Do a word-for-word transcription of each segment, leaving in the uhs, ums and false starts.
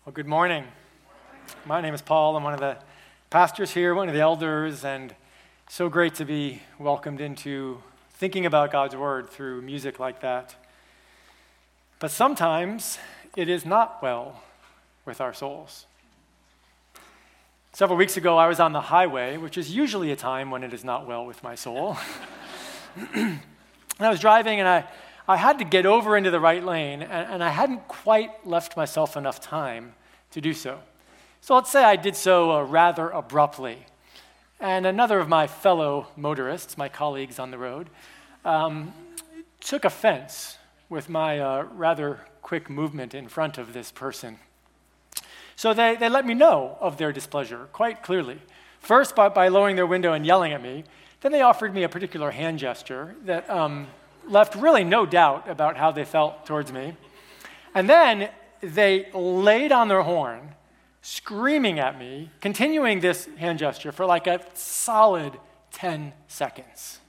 Well, good morning. My name is Paul. I'm one of the pastors here, one of the elders, and so great to be welcomed into thinking about God's Word through music like that. But sometimes it is not well with our souls. Several weeks ago, I was on the highway, which is usually a time when it is not well with my soul. And I was driving, and I I had to get over into the right lane, and, and I hadn't quite left myself enough time to do so. So let's say I did so uh, rather abruptly. And another of my fellow motorists, my colleagues on the road, um, took offense with my uh, rather quick movement in front of this person. So they, they let me know of their displeasure quite clearly. First, by, by lowering their window and yelling at me. Then they offered me a particular hand gesture that um, left really no doubt about how they felt towards me. And then they laid on their horn, screaming at me, continuing this hand gesture for like a solid ten seconds.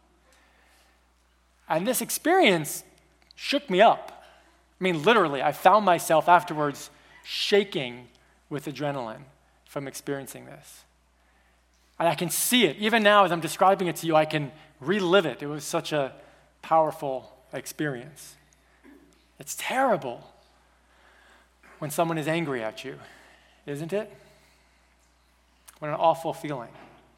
And this experience shook me up. I mean, literally, I found myself afterwards shaking with adrenaline from experiencing this. And I can see it. Even now, as I'm describing it to you, I can relive it. It was such a powerful experience. It's terrible when someone is angry at you, isn't it? What an awful feeling.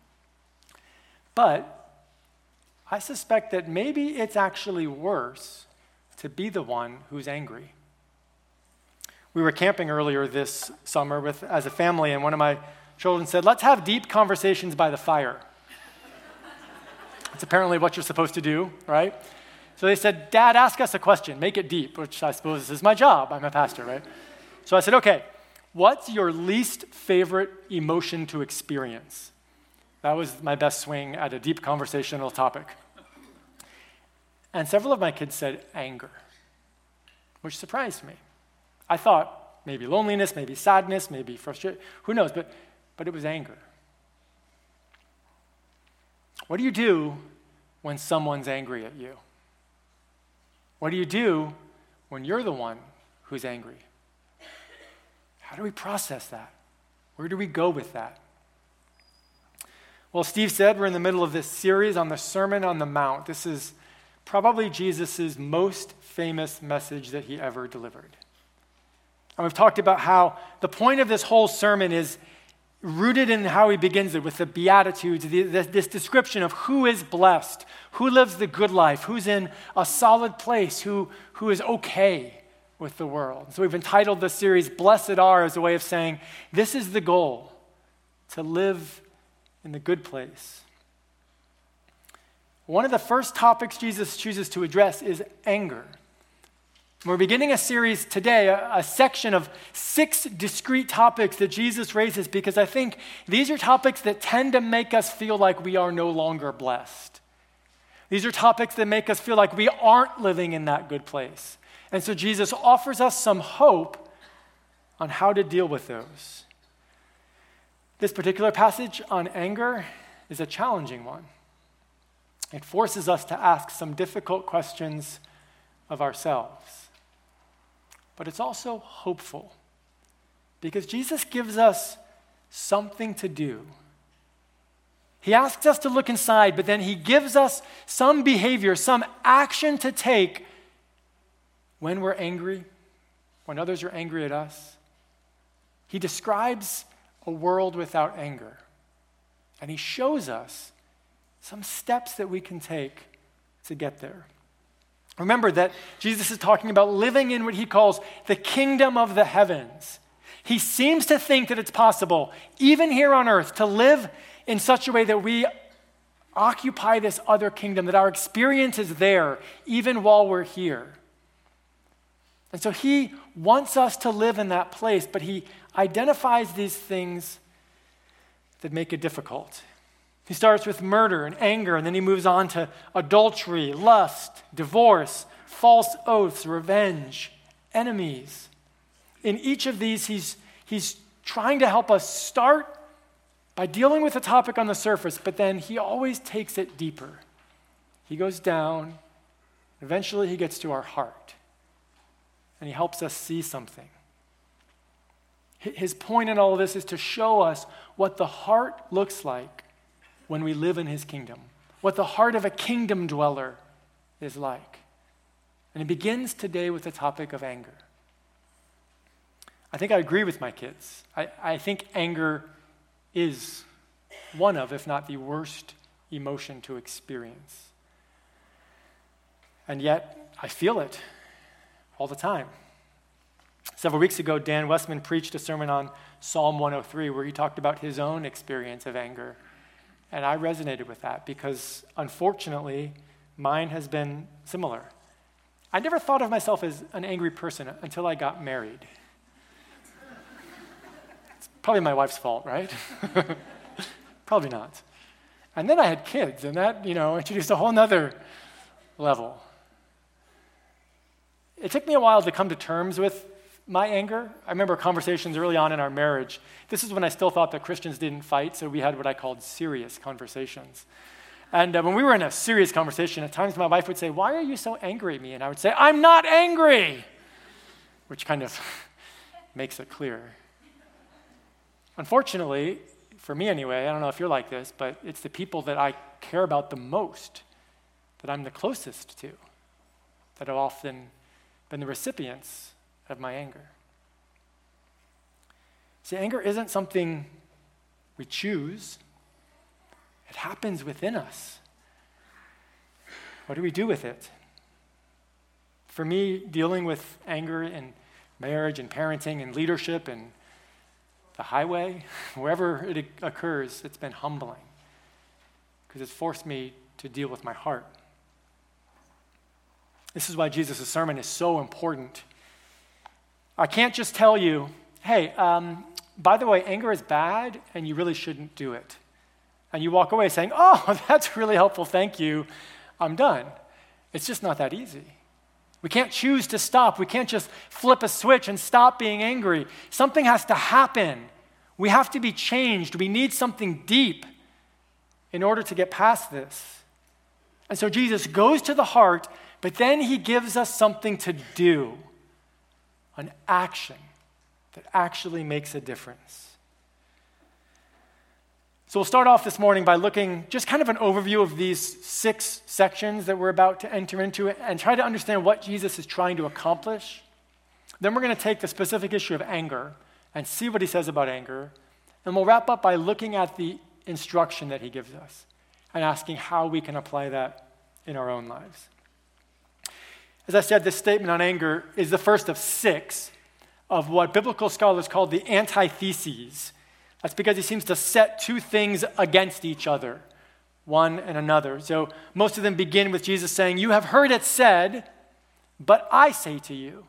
But I suspect that maybe it's actually worse to be the one who's angry. We were camping earlier this summer with as a family, and one of my children said, "Let's have deep conversations by the fire." It's apparently what you're supposed to do, right? So they said, "Dad, ask us a question, make it deep," which I suppose is my job. I'm a pastor, right? So I said, "Okay, what's your least favorite emotion to experience?" That was my best swing at a deep conversational topic. And several of my kids said anger, which surprised me. I thought maybe loneliness, maybe sadness, maybe frustration, who knows, but, but it was anger. What do you do when someone's angry at you? What do you do when you're the one who's angry? How do we process that? Where do we go with that? Well, Steve said we're in the middle of this series on the Sermon on the Mount. This is probably Jesus' most famous message that he ever delivered. And we've talked about how the point of this whole sermon is rooted in how he begins it with the Beatitudes, the, the, this description of who is blessed, who lives the good life, who's in a solid place, who, who is okay with the world. So we've entitled the series, Blessed Are, as a way of saying, this is the goal, to live in the good place. One of the first topics Jesus chooses to address is anger. We're beginning a series today, a, a section of six discrete topics that Jesus raises because I think these are topics that tend to make us feel like we are no longer blessed. These are topics that make us feel like we aren't living in that good place. And so Jesus offers us some hope on how to deal with those. This particular passage on anger is a challenging one. It forces us to ask some difficult questions of ourselves. But it's also hopeful because Jesus gives us something to do. He asks us to look inside, but then he gives us some behavior, some action to take when we're angry, when others are angry at us. He describes a world without anger, and he shows us some steps that we can take to get there. Remember that Jesus is talking about living in what he calls the kingdom of the heavens. He seems to think that it's possible, even here on earth, to live in such a way that we occupy this other kingdom, that our experience is there, even while we're here. And so he wants us to live in that place, but he identifies these things that make it difficult. He starts with murder and anger, and then he moves on to adultery, lust, divorce, false oaths, revenge, enemies. In each of these, he's, he's trying to help us start by dealing with the topic on the surface, but then he always takes it deeper. He goes down, eventually he gets to our heart, and he helps us see something. His point in all of this is to show us what the heart looks like when we live in his kingdom, what the heart of a kingdom dweller is like. And it begins today with the topic of anger. I think I agree with my kids. I, I think anger is one of, if not the worst emotion to experience. And yet, I feel it all the time. Several weeks ago, Dan Westman preached a sermon on Psalm one oh three where he talked about his own experience of anger. And I resonated with that because, unfortunately, mine has been similar. I never thought of myself as an angry person until I got married. It's probably my wife's fault, right? Probably not. And then I had kids, and that, you know, introduced a whole nother level. It took me a while to come to terms with my anger. I remember conversations early on in our marriage. This is when I still thought that Christians didn't fight, so we had what I called serious conversations. And uh, when we were in a serious conversation, at times my wife would say, "Why are you so angry at me?" And I would say, "I'm not angry," which kind of makes it clear. Unfortunately, for me anyway, I don't know if you're like this, but it's the people that I care about the most, that I'm the closest to, that have often been the recipients of my anger. See, anger isn't something we choose. It happens within us. What do we do with it? For me, dealing with anger in marriage and parenting and leadership and the highway, wherever it occurs, it's been humbling because it's forced me to deal with my heart. This is why Jesus' sermon is so important. I can't just tell you, hey, um, by the way, anger is bad and you really shouldn't do it. And you walk away saying, oh, that's really helpful, thank you, I'm done. It's just not that easy. We can't choose to stop. We can't just flip a switch and stop being angry. Something has to happen. We have to be changed. We need something deep in order to get past this. And so Jesus goes to the heart, but then he gives us something to do. An action that actually makes a difference. So we'll start off this morning by looking just kind of an overview of these six sections that we're about to enter into and try to understand what Jesus is trying to accomplish. Then we're going to take the specific issue of anger and see what he says about anger. And we'll wrap up by looking at the instruction that he gives us and asking how we can apply that in our own lives. As I said, this statement on anger is the first of six of what biblical scholars call the antitheses. That's because he seems to set two things against each other, one and another. So most of them begin with Jesus saying, "You have heard it said, but I say to you."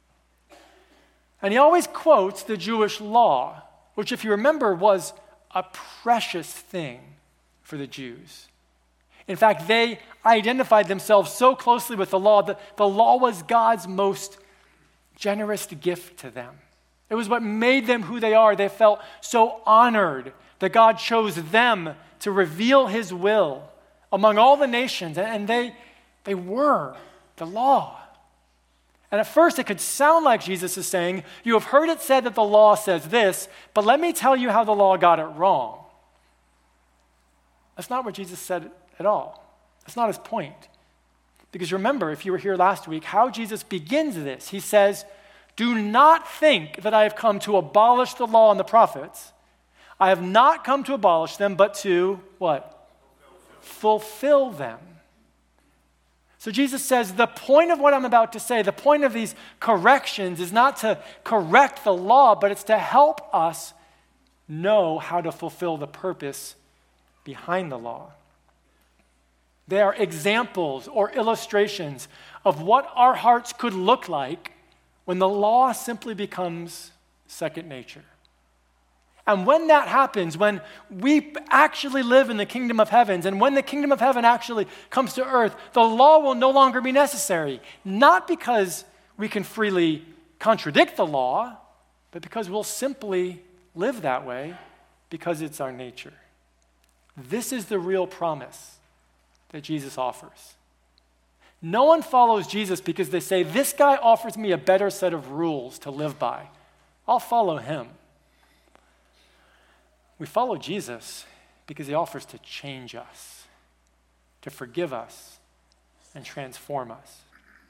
And he always quotes the Jewish law, which, if you remember, was a precious thing for the Jews. In fact, they identified themselves so closely with the law that the law was God's most generous gift to them. It was what made them who they are. They felt so honored that God chose them to reveal his will among all the nations, and they, they were the law. And at first, it could sound like Jesus is saying, "You have heard it said that the law says this, but let me tell you how the law got it wrong." That's not what Jesus said at all. That's not his point. Because remember, if you were here last week, how Jesus begins this. He says, "Do not think that I have come to abolish the law and the prophets. I have not come to abolish them, but to," what? Fulfill, Fulfill them. So Jesus says, the point of what I'm about to say, the point of these corrections is not to correct the law, but it's to help us know how to fulfill the purpose behind the law. They are examples or illustrations of what our hearts could look like when the law simply becomes second nature. And when that happens, when we actually live in the kingdom of heavens, and when the kingdom of heaven actually comes to earth, the law will no longer be necessary. Not because we can freely contradict the law, but because we'll simply live that way because it's our nature. This is the real promise that Jesus offers. No one follows Jesus because they say, "This guy offers me a better set of rules to live by. I'll follow him." We follow Jesus because he offers to change us, to forgive us, and transform us.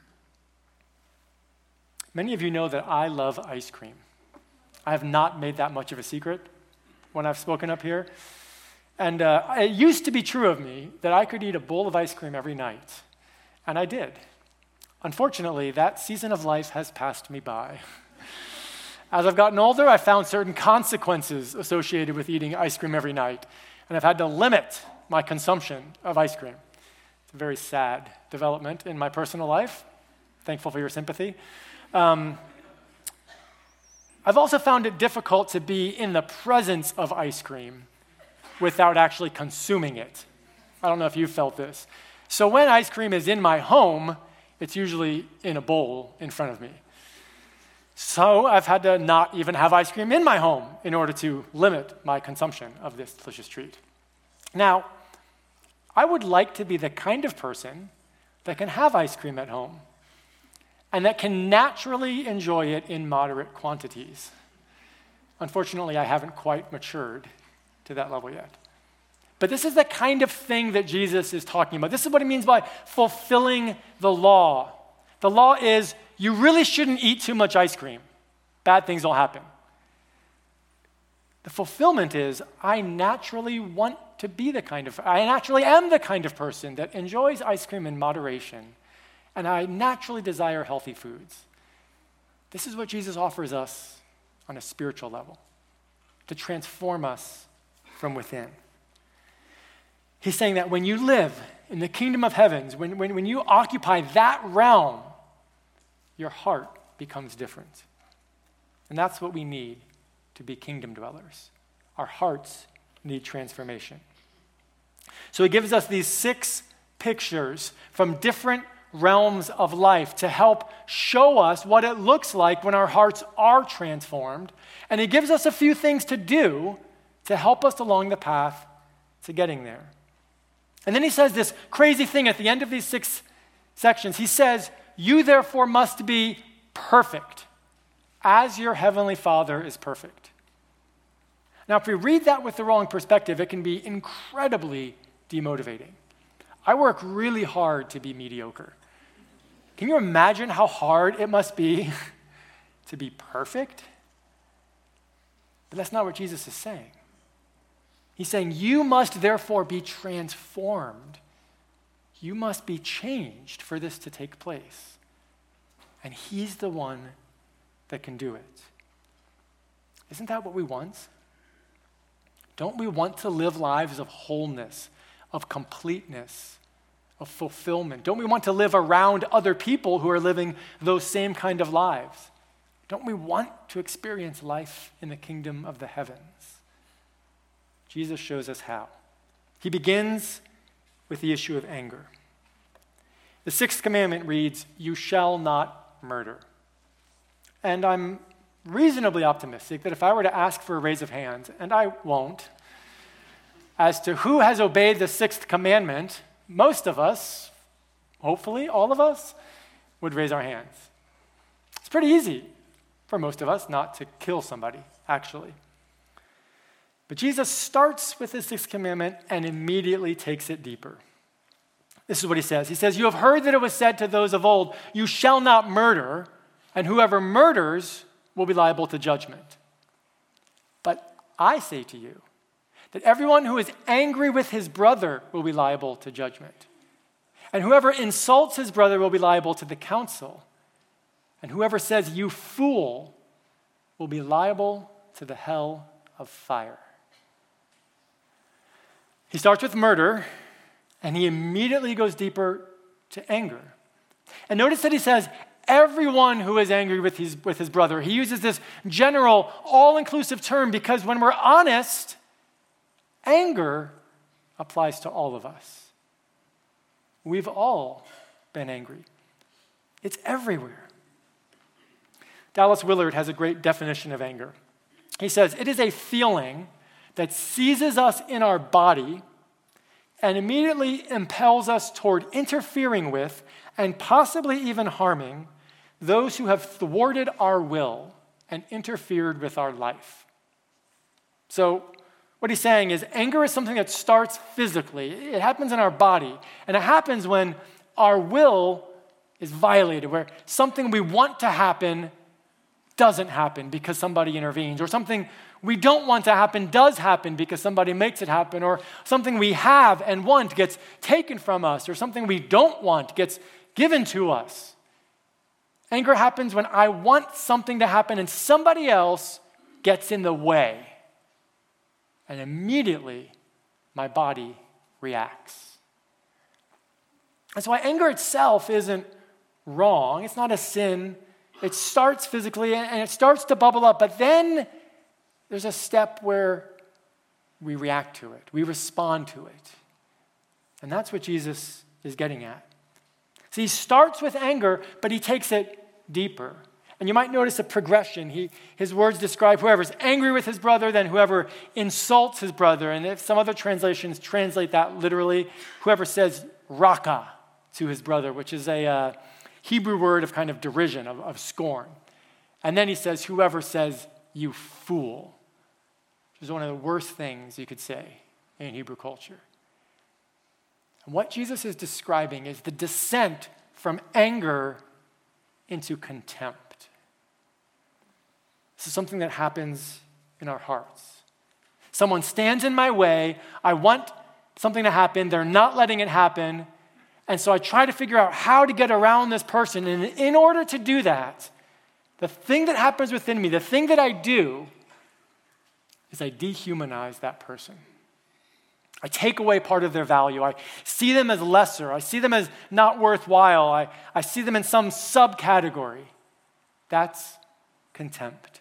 Many of you know that I love ice cream. I have not made that much of a secret when I've spoken up here. And uh, it used to be true of me that I could eat a bowl of ice cream every night, and I did. Unfortunately, that season of life has passed me by. As I've gotten older, I found certain consequences associated with eating ice cream every night, and I've had to limit my consumption of ice cream. It's a very sad development in my personal life. Thankful for your sympathy. Um, I've also found it difficult to be in the presence of ice cream without actually consuming it. I don't know if you've felt this. So when ice cream is in my home, it's usually in a bowl in front of me. So I've had to not even have ice cream in my home in order to limit my consumption of this delicious treat. Now, I would like to be the kind of person that can have ice cream at home and that can naturally enjoy it in moderate quantities. Unfortunately, I haven't quite matured to that level yet. But this is the kind of thing that Jesus is talking about. This is what he means by fulfilling the law. The law is you really shouldn't eat too much ice cream. Bad things will happen. The fulfillment is I naturally want to be the kind of, I naturally am the kind of person that enjoys ice cream in moderation, and I naturally desire healthy foods. This is what Jesus offers us on a spiritual level, to transform us from within. He's saying that when you live in the kingdom of heavens, when, when, when you occupy that realm, your heart becomes different. And that's what we need to be kingdom dwellers. Our hearts need transformation. So he gives us these six pictures from different realms of life to help show us what it looks like when our hearts are transformed. And he gives us a few things to do to help us along the path to getting there. And then he says this crazy thing at the end of these six sections. He says, you therefore must be perfect as your heavenly Father is perfect. Now, if we read that with the wrong perspective, it can be incredibly demotivating. I work really hard to be mediocre. Can you imagine how hard it must be to be perfect? But that's not what Jesus is saying. He's saying, you must therefore be transformed. You must be changed for this to take place. And he's the one that can do it. Isn't that what we want? Don't we want to live lives of wholeness, of completeness, of fulfillment? Don't we want to live around other people who are living those same kind of lives? Don't we want to experience life in the kingdom of the heavens? Jesus shows us how. He begins with the issue of anger. The sixth commandment reads, you shall not murder. And I'm reasonably optimistic that if I were to ask for a raise of hands, and I won't, as to who has obeyed the sixth commandment, most of us, hopefully all of us, would raise our hands. It's pretty easy for most of us not to kill somebody, actually. But Jesus starts with the sixth commandment and immediately takes it deeper. This is what he says. He says, you have heard that it was said to those of old, you shall not murder, and whoever murders will be liable to judgment. But I say to you that everyone who is angry with his brother will be liable to judgment. And whoever insults his brother will be liable to the council. And whoever says, you fool, will be liable to the hell of fire. He starts with murder, and he immediately goes deeper to anger. And notice that he says, everyone who is angry with his, with his brother. He uses this general, all-inclusive term because when we're honest, anger applies to all of us. We've all been angry. It's everywhere. Dallas Willard has a great definition of anger. He says, it is a feeling that seizes us in our body and immediately impels us toward interfering with and possibly even harming those who have thwarted our will and interfered with our life. So What he's saying is anger is something that starts physically. It happens in our body. And it happens when our will is violated, where something we want to happen doesn't happen because somebody intervenes, or something we don't want to happen does happen because somebody makes it happen, or something we have and want gets taken from us, or something we don't want gets given to us. Anger happens when I want something to happen and somebody else gets in the way. And immediately, my body reacts. That's why anger itself isn't wrong. It's not a sin. It starts physically and it starts to bubble up, but then there's a step where we react to it. We respond to it. And that's what Jesus is getting at. See, he starts with anger, but he takes it deeper. And you might notice a progression. He, his words describe whoever's angry with his brother, then whoever insults his brother. And if some other translations translate that literally, whoever says raka to his brother, which is a uh, Hebrew word of kind of derision, of, of scorn. And then he says, whoever says, you fool, which is one of the worst things you could say in Hebrew culture. And what Jesus is describing is the descent from anger into contempt. This is something that happens in our hearts. Someone stands in my way, I want something to happen, they're not letting it happen, and so I try to figure out how to get around this person, and in order to do that, the thing that happens within me, the thing that I do, is I dehumanize that person. I take away part of their value. I see them as lesser. I see them as not worthwhile. I, I see them in some subcategory. That's contempt.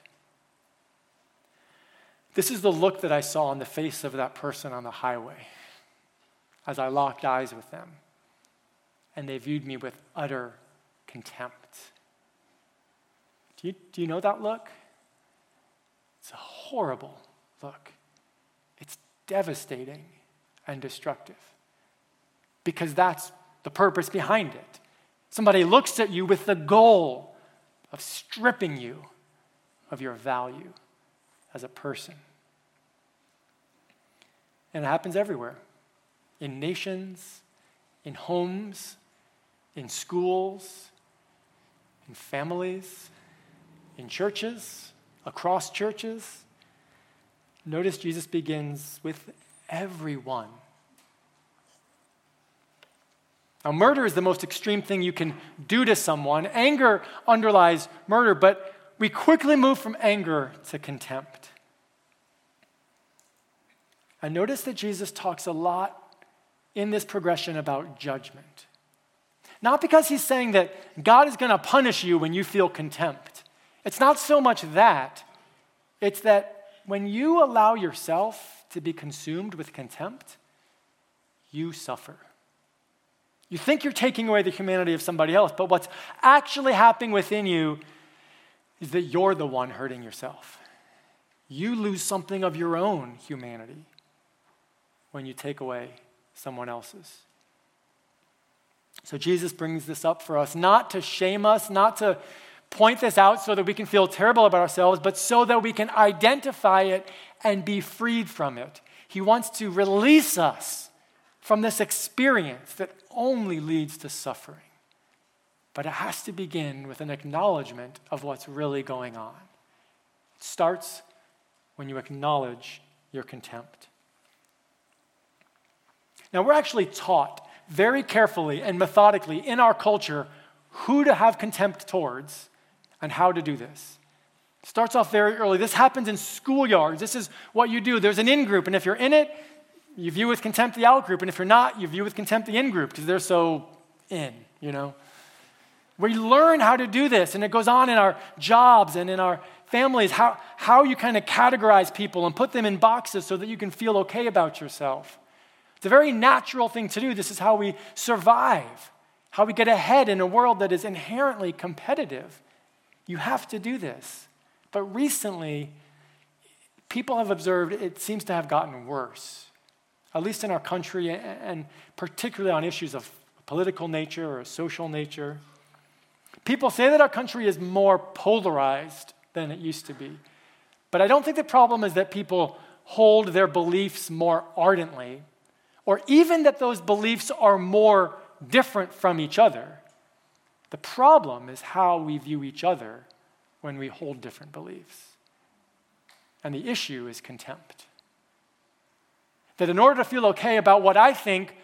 This is the look that I saw on the face of that person on the highway as I locked eyes with them, and they viewed me with utter contempt. Do you, do you know that look? It's a horrible look. It's devastating and destructive because that's the purpose behind it. Somebody looks at you with the goal of stripping you of your value as a person. And it happens everywhere, in nations, in homes, in schools, in families, in churches, across churches. Notice Jesus begins with everyone. Now, murder is the most extreme thing you can do to someone. Anger underlies murder, but we quickly move from anger to contempt. And notice that Jesus talks a lot in this progression about judgment. Not because he's saying that God is going to punish you when you feel contempt. It's not so much that. It's that when you allow yourself to be consumed with contempt, you suffer. You think you're taking away the humanity of somebody else, but what's actually happening within you is that you're the one hurting yourself. You lose something of your own humanity when you take away someone else's. So Jesus brings this up for us, not to shame us, not to point this out so that we can feel terrible about ourselves, but so that we can identify it and be freed from it. He wants to release us from this experience that only leads to suffering. But it has to begin with an acknowledgement of what's really going on. It starts when you acknowledge your contempt. Now, we're actually taught very carefully and methodically in our culture who to have contempt towards and how to do this. It starts off very early. This happens in schoolyards. This is what you do. There's an in-group, and if you're in it, you view with contempt the out-group, and if you're not, you view with contempt the in-group because they're so in, you know. We learn how to do this, and it goes on in our jobs and in our families, how, how you kind of categorize people and put them in boxes so that you can feel okay about yourself. It's a very natural thing to do. This is how we survive, how we get ahead in a world that is inherently competitive. You have to do this. But recently, people have observed it seems to have gotten worse, at least in our country, and particularly on issues of political nature or social nature. People say that our country is more polarized than it used to be. But I don't think the problem is that people hold their beliefs more ardently, or even that those beliefs are more different from each other. The problem is how we view each other when we hold different beliefs. And the issue is contempt. That in order to feel okay about what I think,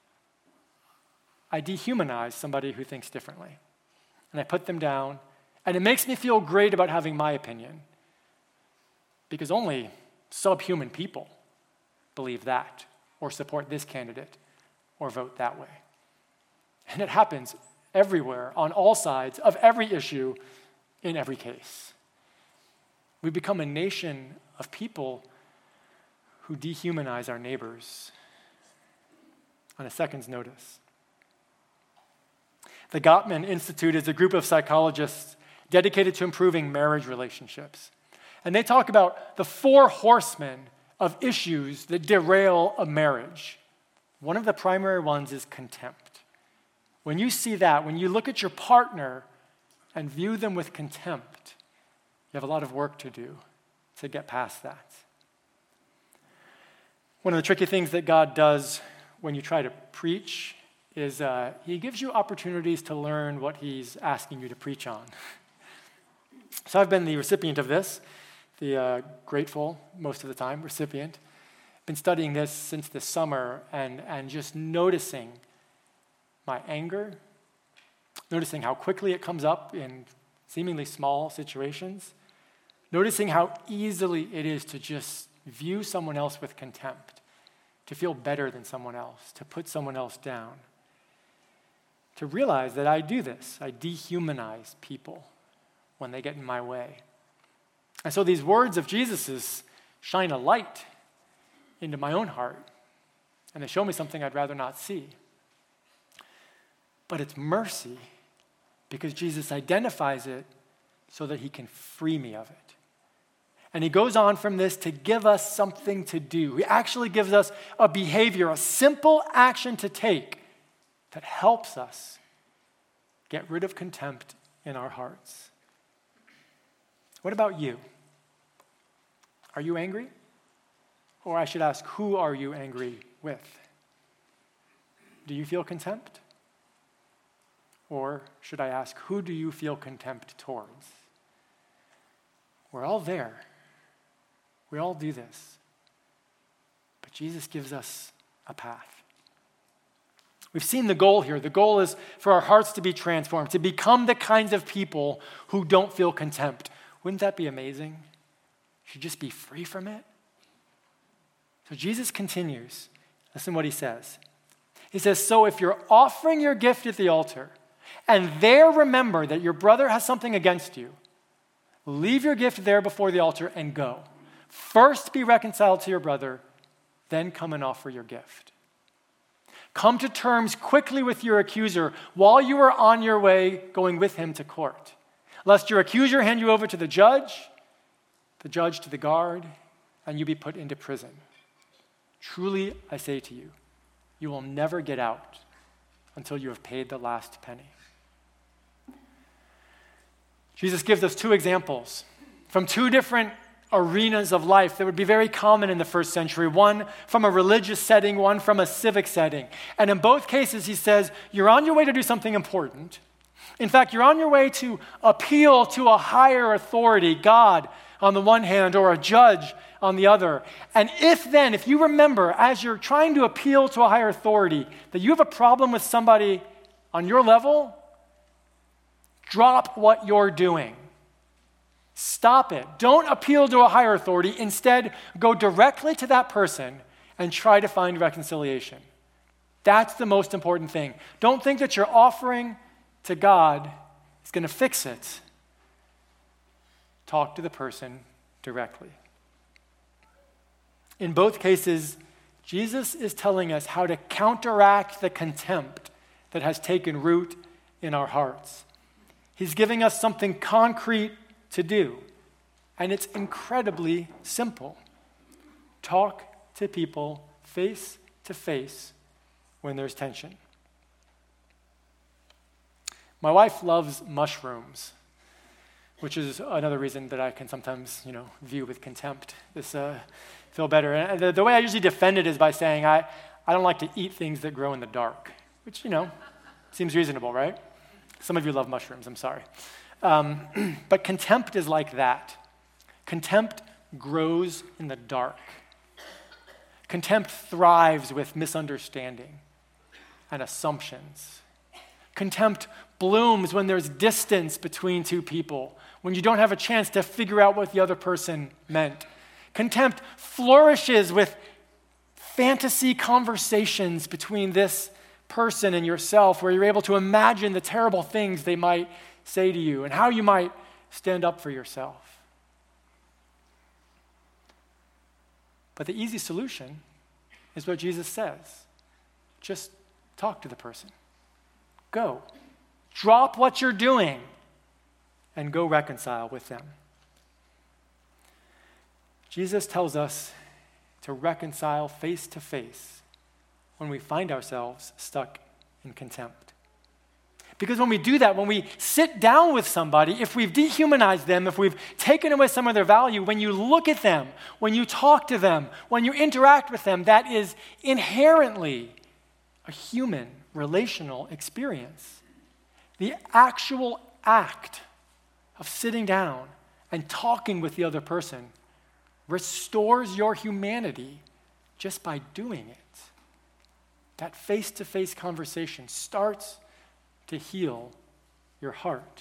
I dehumanize somebody who thinks differently. And I put them down, and it makes me feel great about having my opinion, because only subhuman people believe that, or support this candidate, or vote that way. And it happens everywhere, on all sides, of every issue, in every case. We become a nation of people who dehumanize our neighbors on a second's notice. The Gottman Institute is a group of psychologists dedicated to improving marriage relationships. And they talk about the four horsemen of issues that derail a marriage. One of the primary ones is contempt. When you see that, when you look at your partner and view them with contempt, you have a lot of work to do to get past that. One of the tricky things that God does when you try to preach is uh, he gives you opportunities to learn what he's asking you to preach on. So I've been the recipient of this, the uh, grateful, most of the time, recipient. Been studying this since this summer and, and just noticing my anger, noticing how quickly it comes up in seemingly small situations, noticing how easily it is to just view someone else with contempt, to feel better than someone else, to put someone else down, to realize that I do this. I dehumanize people when they get in my way. And so these words of Jesus's shine a light into my own heart, and they show me something I'd rather not see. But it's mercy, because Jesus identifies it so that he can free me of it. And he goes on from this to give us something to do. He actually gives us a behavior, a simple action to take that helps us get rid of contempt in our hearts. What about you? Are you angry? Or I should ask, who are you angry with? Do you feel contempt? Or should I ask, who do you feel contempt towards? We're all there. We all do this. But Jesus gives us a path. We've seen the goal here. The goal is for our hearts to be transformed, to become the kinds of people who don't feel contempt. Wouldn't that be amazing? You should just be free from it. So Jesus continues. Listen to what he says. He says, so if you're offering your gift at the altar, and there remember that your brother has something against you, leave your gift there before the altar and go. First be reconciled to your brother, then come and offer your gift. Come to terms quickly with your accuser while you are on your way going with him to court, lest your accuser hand you over to the judge, the judge to the guard, and you be put into prison. Truly, I say to you, you will never get out until you have paid the last penny. Jesus gives us two examples from two different arenas of life that would be very common in the first century, one from a religious setting, one from a civic setting. And in both cases, he says, you're on your way to do something important. In fact, you're on your way to appeal to a higher authority, God on the one hand, or a judge on the other. And if then, if you remember, as you're trying to appeal to a higher authority, that you have a problem with somebody on your level, drop what you're doing. Stop it. Don't appeal to a higher authority. Instead, go directly to that person and try to find reconciliation. That's the most important thing. Don't think that your offering to God is going to fix it. Talk to the person directly. In both cases, Jesus is telling us how to counteract the contempt that has taken root in our hearts. He's giving us something concrete to do, and it's incredibly simple. Talk to people face to face when there's tension. My wife loves mushrooms. which is another reason that I can sometimes, you know, view with contempt. This uh, feel better. And the, the way I usually defend it is by saying I, I don't like to eat things that grow in the dark, which, you know, seems reasonable, right? Some of you love mushrooms, I'm sorry. Um, but contempt is like that. Contempt grows in the dark. Contempt thrives with misunderstanding and assumptions. Contempt blooms when there's distance between two people, when you don't have a chance to figure out what the other person meant. Contempt flourishes with fantasy conversations between this person and yourself, where you're able to imagine the terrible things they might say to you and how you might stand up for yourself. But the easy solution is what Jesus says. Just talk to the person. Go. Drop what you're doing and go reconcile with them. Jesus tells us to reconcile face to face when we find ourselves stuck in contempt. Because when we do that, when we sit down with somebody, if we've dehumanized them, if we've taken away some of their value, when you look at them, when you talk to them, when you interact with them, that is inherently a human relational experience. The actual act of sitting down and talking with the other person restores your humanity just by doing it. That face-to-face conversation starts to heal your heart.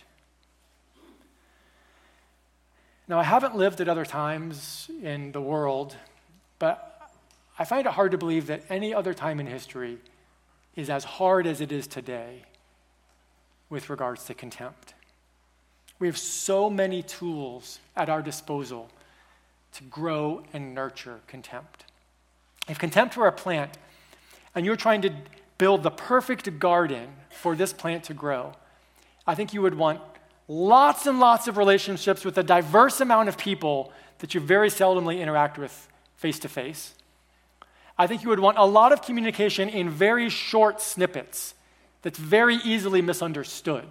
Now, I haven't lived at other times in the world, but I find it hard to believe that any other time in history is as hard as it is today with regards to contempt. We have so many tools at our disposal to grow and nurture contempt. If contempt were a plant, and you're trying to build the perfect garden for this plant to grow, I think you would want lots and lots of relationships with a diverse amount of people that you very seldomly interact with face to face. I think you would want a lot of communication in very short snippets that's very easily misunderstood.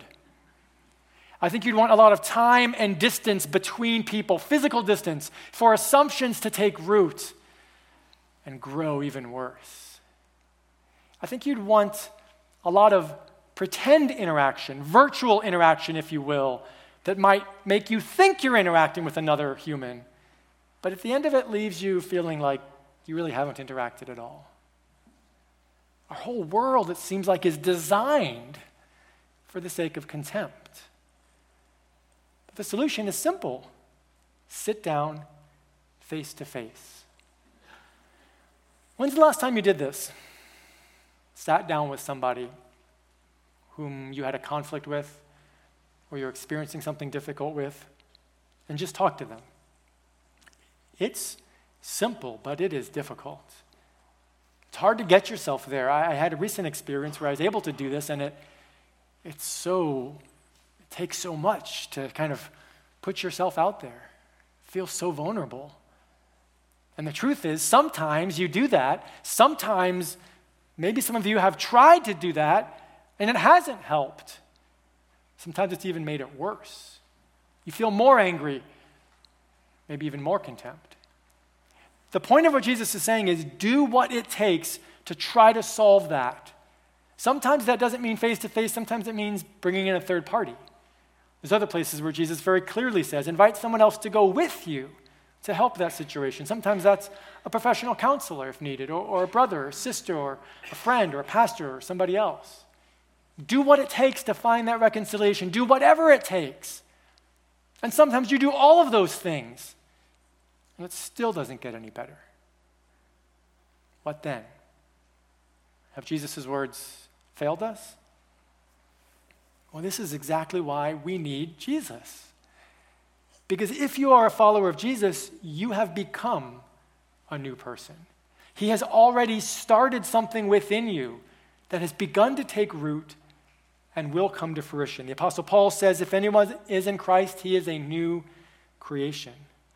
I think you'd want a lot of time and distance between people, physical distance, for assumptions to take root and grow even worse. I think you'd want a lot of pretend interaction, virtual interaction, if you will, that might make you think you're interacting with another human, but at the end of it leaves you feeling like you really haven't interacted at all. Our whole world, it seems like, is designed for the sake of contempt. But the solution is simple. Sit down face to face. When's the last time you did this? Sat down with somebody whom you had a conflict with, or you're experiencing something difficult with, and just talk to them. It's simple, but it is difficult. It's hard to get yourself there. I, I had a recent experience where I was able to do this, and it it's so, it takes so much to kind of put yourself out there. Feel so vulnerable. And the truth is, sometimes you do that. Sometimes, maybe some of you have tried to do that, and it hasn't helped. Sometimes it's even made it worse. You feel more angry, maybe even more contempt. The point of what Jesus is saying is do what it takes to try to solve that. Sometimes that doesn't mean face-to-face. Sometimes it means bringing in a third party. There's other places where Jesus very clearly says, invite someone else to go with you to help that situation. Sometimes that's a professional counselor if needed, or, or a brother or sister or a friend or a pastor or somebody else. Do what it takes to find that reconciliation. Do whatever it takes. And sometimes you do all of those things, and it still doesn't get any better. What then? Have Jesus' words failed us? Well, this is exactly why we need Jesus. Because if you are a follower of Jesus, you have become a new person. He has already started something within you that has begun to take root and will come to fruition. The Apostle Paul says, if anyone is in Christ, he is a new creation.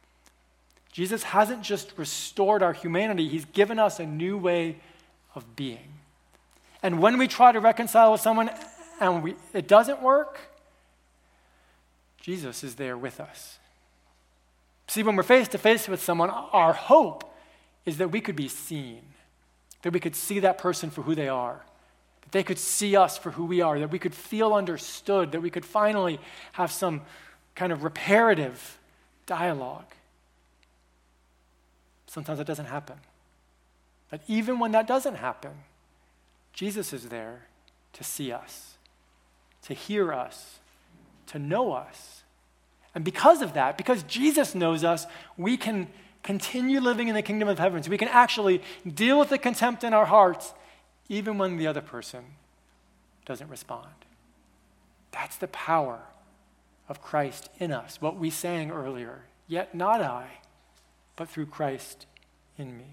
Jesus hasn't just restored our humanity, he's given us a new way of being. And when we try to reconcile with someone and we, it doesn't work, Jesus is there with us. See, when we're face to face with someone, our hope is that we could be seen, that we could see that person for who they are, that they could see us for who we are, that we could feel understood, that we could finally have some kind of reparative dialogue. Sometimes that doesn't happen. But even when that doesn't happen, Jesus is there to see us, to hear us, to know us. And because of that, because Jesus knows us, we can continue living in the kingdom of heaven. So we can actually deal with the contempt in our hearts, even when the other person doesn't respond. That's the power of Christ in us, what we sang earlier. Yet not I, but through Christ in me.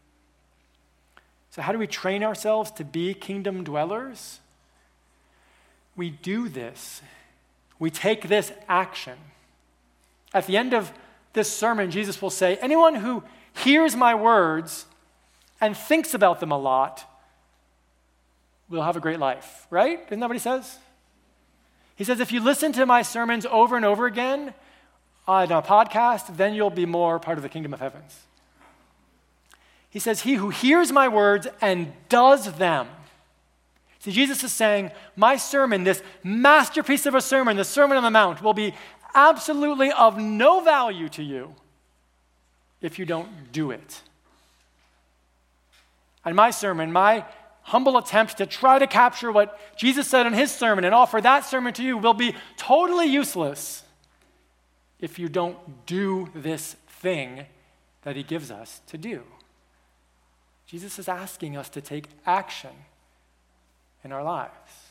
So how do we train ourselves to be kingdom dwellers? We do this. We take this action. At the end of this sermon, Jesus will say, anyone who hears my words and thinks about them a lot will have a great life, right? Isn't that what he says? He says, if you listen to my sermons over and over again on a podcast, then you'll be more part of the kingdom of heavens. He says, he who hears my words and does them. See, Jesus is saying, my sermon, this masterpiece of a sermon, the Sermon on the Mount, will be absolutely of no value to you if you don't do it. And my sermon, my humble attempt to try to capture what Jesus said in his sermon and offer that sermon to you will be totally useless if you don't do this thing that he gives us to do. Jesus is asking us to take action in our lives.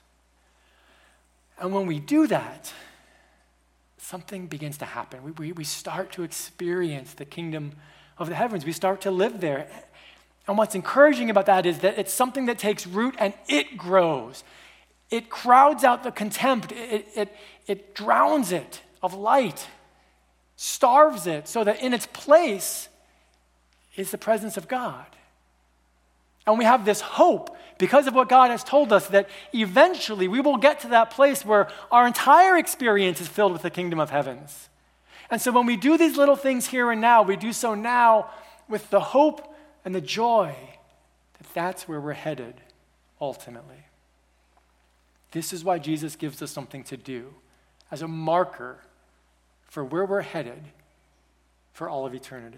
And when we do that, something begins to happen. We, we, we start to experience the kingdom of the heavens. We start to live there. And what's encouraging about that is that it's something that takes root and it grows. It crowds out the contempt. It, it, it drowns it of light, starves it, so that in its place is the presence of God. And we have this hope because of what God has told us that eventually we will get to that place where our entire experience is filled with the kingdom of heavens. And so when we do these little things here and now, we do so now with the hope and the joy that that's where we're headed ultimately. This is why Jesus gives us something to do as a marker for where we're headed for all of eternity.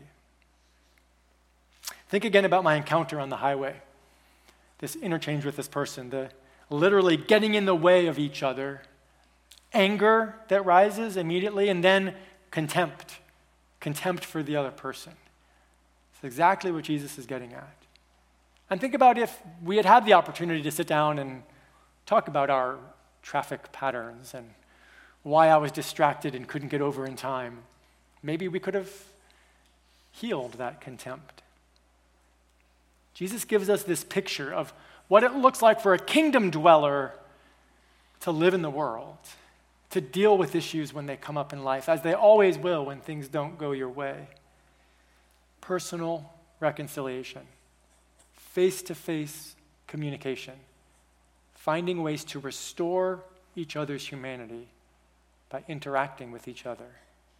Think again about my encounter on the highway, this interchange with this person, the literally getting in the way of each other, anger that rises immediately, and then contempt, contempt for the other person. It's exactly what Jesus is getting at. And think about if we had had the opportunity to sit down and talk about our traffic patterns and why I was distracted and couldn't get over in time. Maybe we could have healed that contempt. Jesus gives us this picture of what it looks like for a kingdom dweller to live in the world, to deal with issues when they come up in life, as they always will when things don't go your way. Personal reconciliation, face-to-face communication, finding ways to restore each other's humanity by interacting with each other.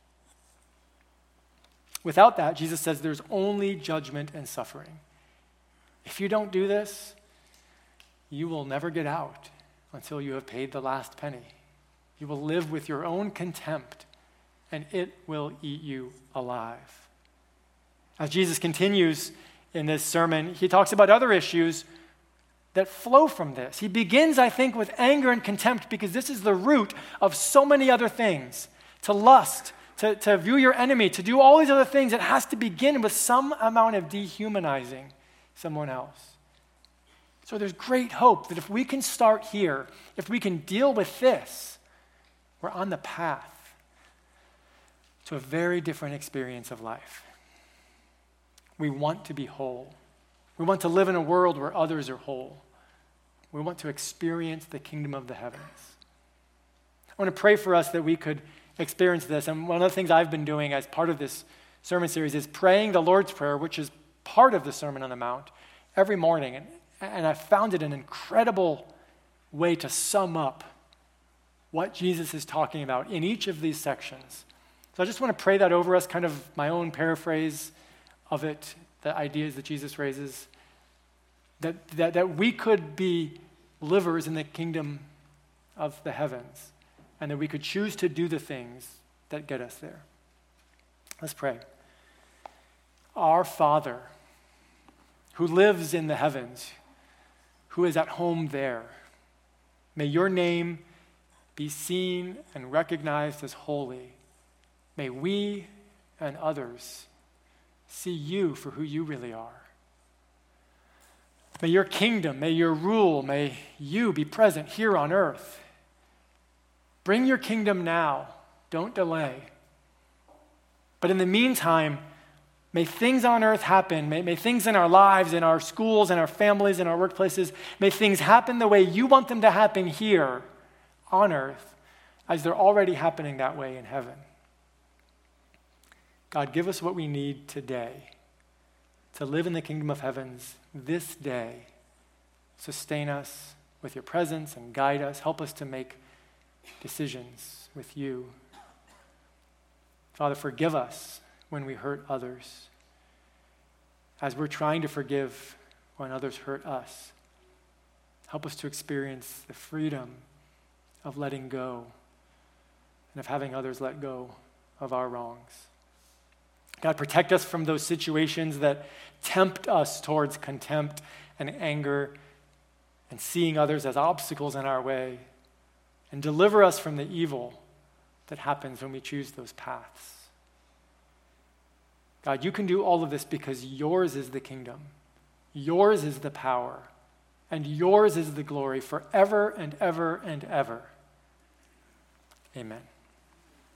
Without that, Jesus says there's only judgment and suffering. If you don't do this, you will never get out until you have paid the last penny. You will live with your own contempt, and it will eat you alive. As Jesus continues in this sermon, he talks about other issues that flow from this. He begins, I think, with anger and contempt because this is the root of so many other things. To lust, to, to view your enemy, to do all these other things, it has to begin with some amount of dehumanizing someone else. So there's great hope that if we can start here, if we can deal with this, we're on the path to a very different experience of life. We want to be whole. We want to live in a world where others are whole. We want to experience the kingdom of the heavens. I want to pray for us that we could experience this. And one of the things I've been doing as part of this sermon series is praying the Lord's Prayer, which is part of the Sermon on the Mount, every morning. And, and I found it an incredible way to sum up what Jesus is talking about in each of these sections. So I just want to pray that over us, kind of my own paraphrase of it, the ideas that Jesus raises, that, that, that we could be livers in the kingdom of the heavens, and that we could choose to do the things that get us there. Let's pray. Our Father, who lives in the heavens, who is at home there, may your name be seen and recognized as holy. May we and others see you for who you really are. May your kingdom, may your rule, may you be present here on earth. Bring your kingdom now. Don't delay. But in the meantime, may things on earth happen. May, may things in our lives, in our schools, in our families, in our workplaces, may things happen the way you want them to happen here on earth, as they're already happening that way in heaven. God, give us what we need today to live in the kingdom of heavens this day. Sustain us with your presence and guide us. Help us to make decisions with you. Father, forgive us when we hurt others, as we're trying to forgive when others hurt us. Help us to experience the freedom of letting go and of having others let go of our wrongs. God, protect us from those situations that tempt us towards contempt and anger and seeing others as obstacles in our way, and deliver us from the evil that happens when we choose those paths. God, you can do all of this because yours is the kingdom, yours is the power, and yours is the glory forever and ever and ever. Amen.